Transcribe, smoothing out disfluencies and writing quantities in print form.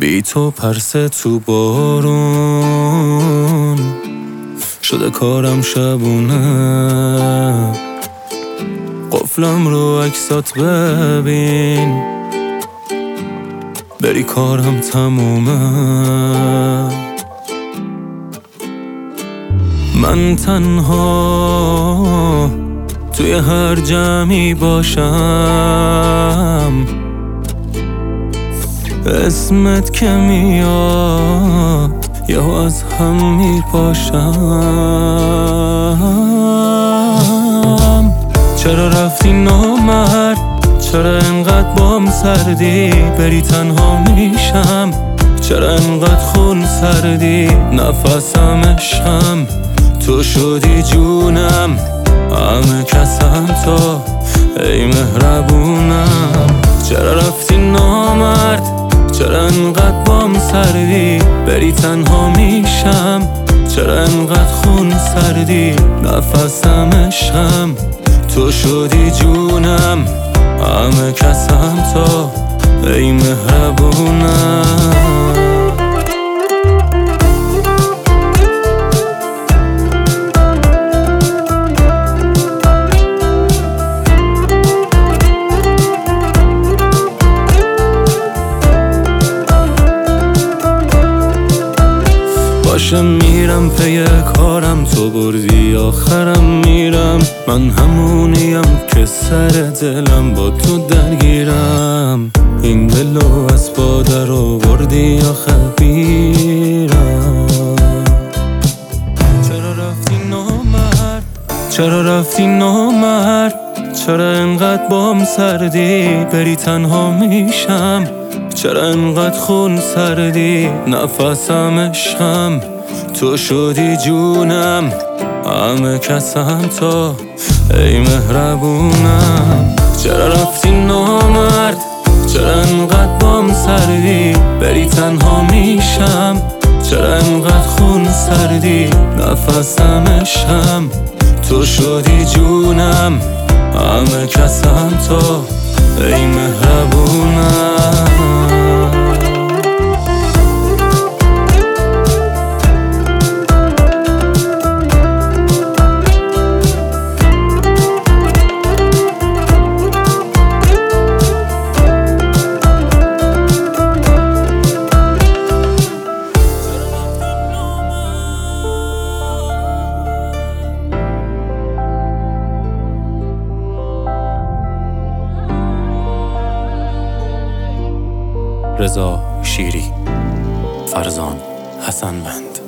بی تو پرسه تو بارون شده کارم شبونه. قفلم رو عکسات ببین بری کارم تمومه. من تنها توی هر جمعی باشم اسمت که میاد یهو از هم میپاشم. چرا رفتی نامرد؟ چرا انقدر بام سردی؟ بری تنها میشم. چرا انقدر خون سردی؟ نفسم عشقم تو شدی جونم. همه کسم تو ای مهربونم. چرا رفتی نامرد؟ چرا انقدر بام سردی؟ بری تنها میشم. چرا انقدر خون سردی؟ نفسم عشقم تو شدی جونم. همه کسم تو ای مهربونم. باشه میرم پی کارم، تو بردی آخرم میرم. من همونیم که سر دلم با تو درگیرم. این دلو از پا در آوردی آخه بیرم. چرا رفتی نامرد؟ چرا رفتی نامرد؟ چرا انقدر بام سردی؟ بری تنها میشم. چرا انقدر خون سردی؟ نفسم عشقم تو شدی جونم. همه کسم تو ای مهربونم. چرا رفتی نامرد؟ چرا انقدر بام سردی؟ بری تنها میشم. چرا انقدر خون سردی؟ نفسم عشقم تو شدی جونم. همه کسم تو ای مهربونم. رضا شیری، فرزان حسنوند.